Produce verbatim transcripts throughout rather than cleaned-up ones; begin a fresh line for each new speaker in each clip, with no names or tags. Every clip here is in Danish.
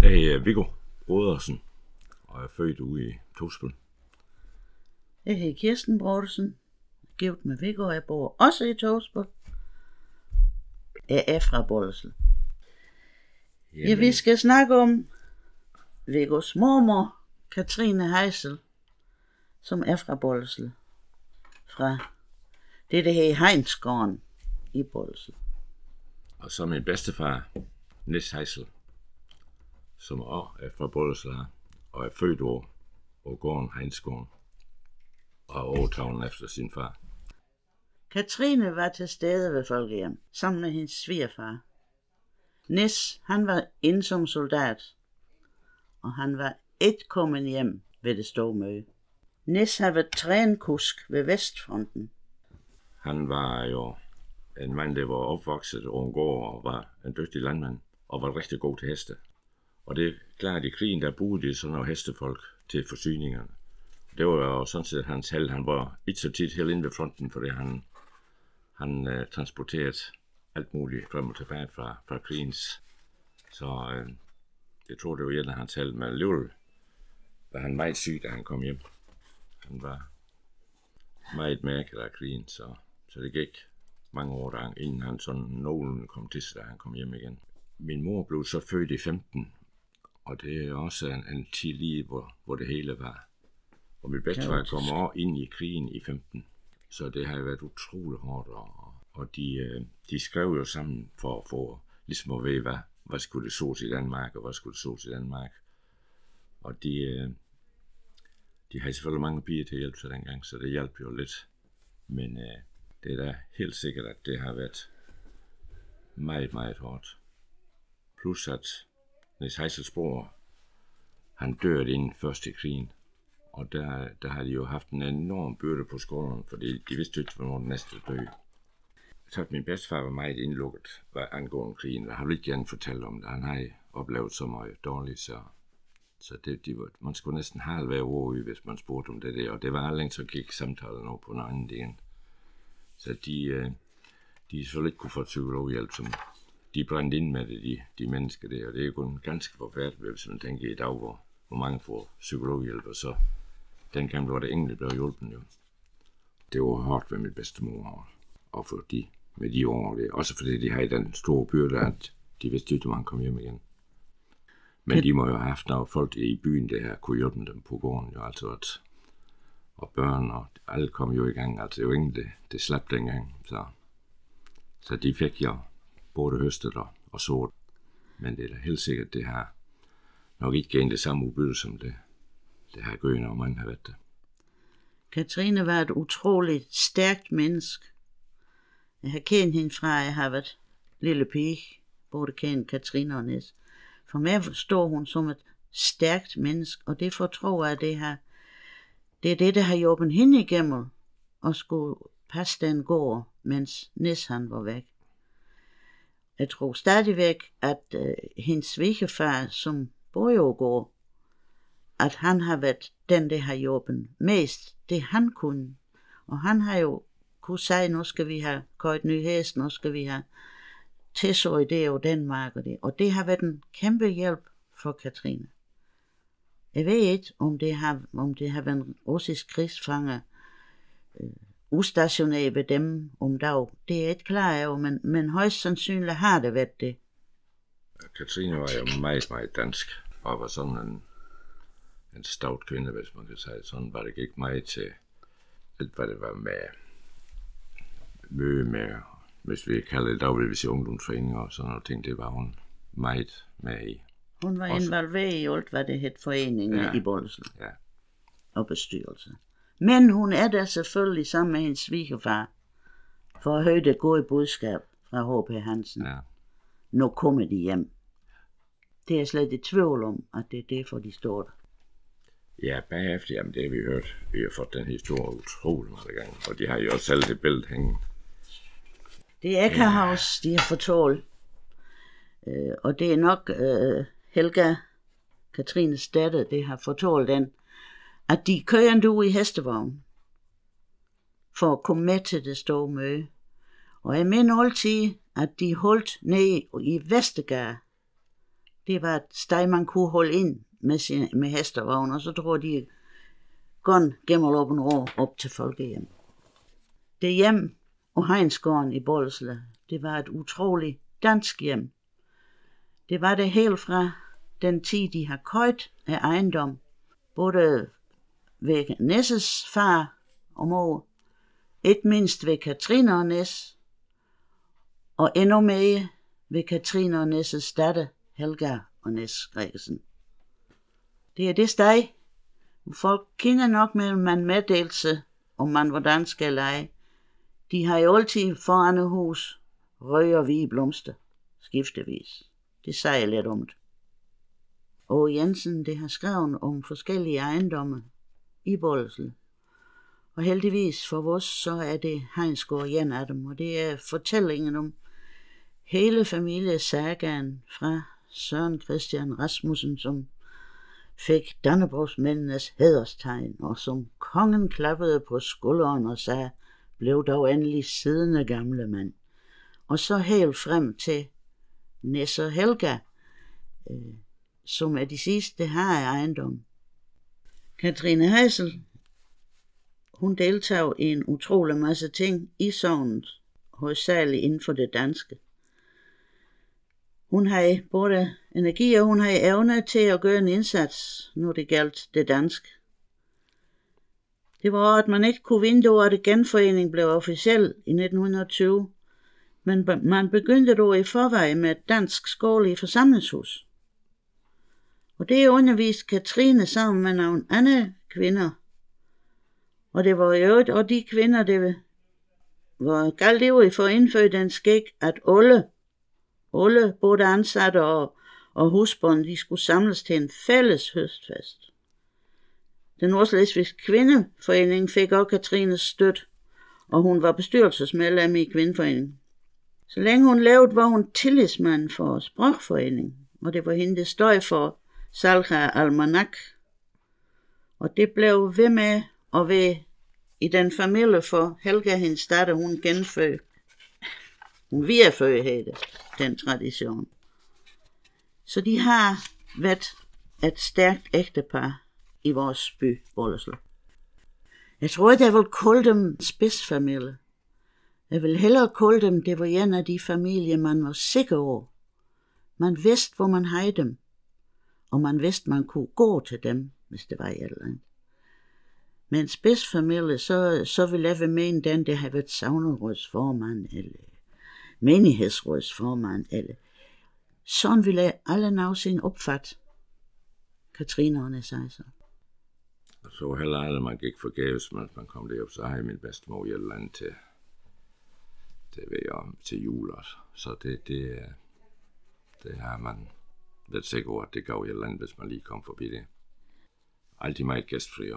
Jeg er Viggo Brodersen, og er født ude i Togsbøl.
Jeg hedder Kirsten Brodersen, gift med Viggo, og jeg bor også i Togsbøl. Jeg er fra Bollesel. Ja, vi skal snakke om Viggos mormor, Katrine Heisel, som er fra Bollesel. Fra det, der hedder Heinsgården i Bollesel.
Og så min bedstefar, Nis Heisel, som også er fra Bollesel og er født over, over gården Heinsgården og overtaget efter sin far.
Katrine var til stede ved folkehjem, sammen med hendes svigerfar. Nis, han var inde som soldat, og han var ikke kommet hjem ved det store møde. Nis havde været trænkusk ved Vestfronten.
Han var jo en mand, der var opvokset over en gård og var en dygtig landmand og var rigtig god til heste. Og det er klart, i krigen der boede de sådan nogle hestefolk til forsyningerne. Det var jo sådan set hans held. Han var ikke så tit helt inde ved fronten, fordi han, han uh, transporterede alt muligt frem og tilbage fra, fra krigens. Så uh, jeg tror, det var en af hans held, men alligevel var han meget syg, da han kom hjem. Han var meget mærket af krigen, så, så det gik mange år, der, inden han sådan nogenlunde kom til sig, da han kom hjem igen. Min mor blev så født i femten, og det er også en, en tid lige, hvor, hvor det hele var. Og min bedstefar kom også ind i krigen i femten, så det har været utroligt hårdt. Og, og de, de skrev jo sammen for at få ligesom at vide, hvad, hvad skulle det så til Danmark, og hvad skulle det så til Danmark. Og de, de havde selvfølgelig mange piger til hjælp til dengang, så det hjalp jo lidt. Men øh, det er da helt sikkert, at det har været meget, meget hårdt. Plus at Nis Heisels bror, han dør inden først i krigen. Og der, der har de jo haft en enorm byrde på skulderen, fordi de vidste ikke, hvornår den næste døde. Så min bedstefar var meget indlukket angående krigen, og han ville ikke gerne fortælle om det. Han havde oplevet så meget dårligt, så, så det, de var, man skulle næsten have hver år ud, hvis man spurgte om det der. Og det var aldrig så gik samtalen over på en anden del. Så de, de selvfølgelig ikke kunne få psykologhjælp, som de brændte ind med det, de, de mennesker der. Og det er jo kun ganske forfærdeligt, hvis man tænker i dag, hvor, hvor mange får psykologhjælp, og så dengang var det ingen, der blev hjulpet jo. Det var hårdt ved min bedstemor, og for de, med de år, det, også fordi de havde den store byrde, at de vidste ikke, at man kom hjem igen. Men de må jo have haft noget folk i byen, der her kunne hjælpe dem på gården, jo, altså at, og børn, og alle kom jo i gang, altså det var ingen, det, det slap dengang, så, så de fik jo både høstet og, og sået. Men det er da helt sikkert, det har nok ikke givet det samme udbytte, som det, det har gjort, når man har været det.
Katrine var et utroligt stærkt menneske. Jeg har kendt hende fra, jeg har været lille pige, både kendt Katrine og Nis. For mig forstår hun som et stærkt menneske, og det fortror jeg, det har, det er det, der har hjulpet hende igennem, og skulle passe den gård, mens Nis han var væk. Jeg tror stadigvæk, at øh, hendes svigerfar, som bor jo går, at han har været den, der har hjulpet mest, det han kunne. Og han har jo kunne sige, nu skal vi have købt ny hest, nu skal vi have tilsøg i det og Danmark og det. Og det har været en kæmpe hjælp for Katrine. Jeg ved ikke, om det har, om det har været en russisk krigsfanger øh, ustationeret ved dem om dag. Det er jeg ikke klar over, men, men højst sandsynligt har det været det.
Katrine var jo meget, meget dansk, og var sådan en, en stout kvinde, hvis man kan sige sådan, var det ikke meget til alt, hvad det var med møde med, hvis vi kalder det, der vil vi sige ungdomsforeninger og sådan noget ting, det var hun meget med i.
Hun var også involveret i alt, hvad det hed foreninger ja. I Bollesel
ja.
Og bestyrelse. Men hun er der selvfølgelig sammen med hendes svigerfar, for at høre det gode budskab fra H P Hansen.
Ja.
Nu kommer de hjem. Det er slet i tvivl om, at det er derfor, de står der.
Ja, bagefter, jamen det har vi hørt. Vi har fået den historie utrolig mange gange, og de har jo også selv det billede hængende.
Det er Ekkerhaus, ja. De har fortalt. Øh, og det er nok øh, Helga, Katrines datter, det har fortalt den, at de kører en ud i hestevogn for at komme med til det store møde. Og jeg mener altid, at de holdt nede i Vestergade det var et sted, man kunne holde ind med, sin, med hestevogn, og så drog de gården gennem åben rå op til folkehjem. Det hjem og Heinsgården i Bolsle, det var et utroligt dansk hjem. Det var det helt fra den tid, de har købt af ejendom, både ved Nesses far og mor, et mindst ved Katrine og Næs, og endnu mere ved Katrine og Næsses datter, Helga og Næs Gregersen. Det er det sted, hvor folk kender nok med, man meddelelse, om man var dansk eller ej. De har jo altid foran et hus røde og hvide blomster, skiftevis. Det siger lidt om det. Og Jensen, det har skrevet om forskellige ejendomme i Bolsle. Og heldigvis for os, så er det Heinsgård en af dem, og det er fortællingen om hele familiesagaen fra Søren Christian Rasmussen, som fik Dannebrogsmændenes hæderstegn, og som kongen klappede på skulderen og sagde, blev dog endelig siddende gamle mand. Og så helt frem til Næs og Helga, øh, som er de sidste her i ejendom. Katrine Heisel, hun deltager i en utrolig masse ting i sognet, hovedsageligt inden for det danske. Hun har både energi og hun har evne til at gøre en indsats, når det galt det danske. Det var, at man ikke kunne vinde over, at genforeningen blev officiel i nitten tyve, men man begyndte dog i forvejen med et dansk skole i forsamlingshus. Og det underviste Katrine sammen med nogle andre kvinder. Og det var jo og de kvinder, det var galt ivrigt for at indføre den skik, at alle, alle både ansatte og, og husbånd, de skulle samles til en fælles høstfest. Den Nordslesvigske Kvindeforening fik også Katrines støtte, og hun var bestyrelsesmedlem i Kvindeforeningen. Så længe hun levede, var hun tillidsmand for Sprogforeningen, og det var hende, det stod for salg af almanak. Og det blev ved med at være i den familie, for Helga, hendes datter, hun genfødte. Hun videreførte den tradition. Så de har været et stærkt ægtepar i vores by, Bolsle. Jeg tror, at jeg vil kalde dem spidsfamilie. Jeg vil hellere kalde dem, det var en af de familier, man var sikker over. Man vidste, hvor man havde dem, og man vidste, man kunne gå til dem, hvis det var et eller andet. Med en spidsfamilie, så, så vil jeg mene den, det har været sognerådsformand, eller menighedsrådsformand, eller sådan vil jeg alle nogensinde opfatte Katrine og Næs Heisel.
Og så heller aldrig, man gik forgæves, men man kom derop, så har jeg min bedstemor i et eller andet til, til, ved, til jul også. Så det, det, det har man været sikker over, at det gav et eller andet, hvis man lige kom forbi det. Altid meget gæstfri.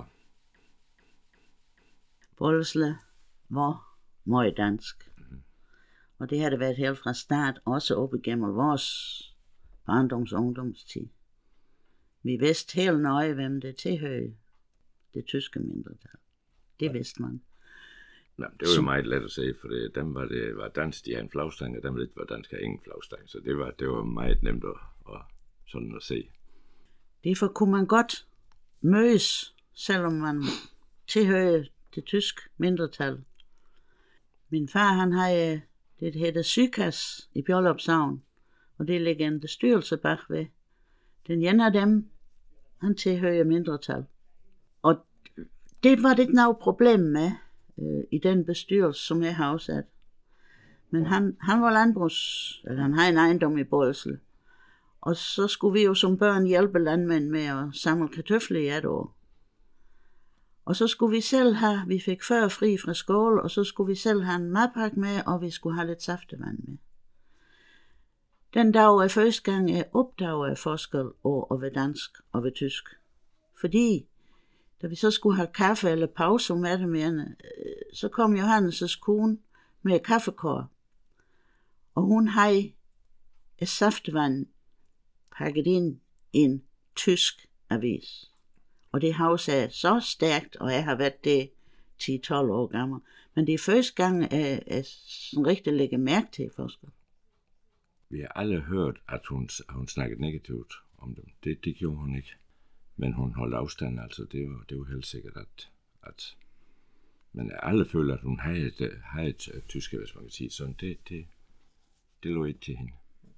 Bolsle var meget dansk. Mm-hmm. Og det har det været helt fra start, også op igennem vores barndoms- og ungdomstid. Vi vidste helt nøje, hvem det tilhørte. Det tyske mindretal. Det ja. Vidste man.
Ja, det var jo meget let at se, for det, dem var det var dansk, de havde en flagstang, og dem var det var dansk, havde ingen flagstang. Så det var, det var meget nemt at, at, sådan at se. Derfor
kunne man godt mødes, selvom man tilhørte det tyske mindretal. Min far, han havde det, der hedder Sykas i Bjørlup Sogn, og det ligger en bestyrelse bagved. Den ene af dem, han tilhører mindretal. Og det var det ikke noget problem med øh, i den bestyrelse, som jeg har afsat. Men han, han var landbrugs, eller han havde en ejendom i Bolsle. Og så skulle vi jo som børn hjælpe landmænd med at samle kartofler i et år. Og så skulle vi selv have, vi fik før fri fra skole, og så skulle vi selv have en madpakke med, og vi skulle have lidt saftevand med. Den dag er første gang, jeg opdagede forskel over at være dansk og være tysk. Fordi, da vi så skulle have kaffe eller pause med det mere, så kom Johannes' kone med kaffekår. Og hun havde et saftevand pakket ind i en tysk avis. Og det har også så stærkt, og jeg har været det ti til tolv år gammel. Men det er første gang, at jeg sådan rigtig lægger mærke til forskel.
vi har alle hørt, at hun, hun snakkede negativt om dem. Det, det gjorde hun ikke. Men hun holdt afstand, altså det var, det var helt sikkert, at, at men alle føler, at hun havde et, havde et tyske, hvis man kan sige sådan. Det, det, det lå ikke til hende.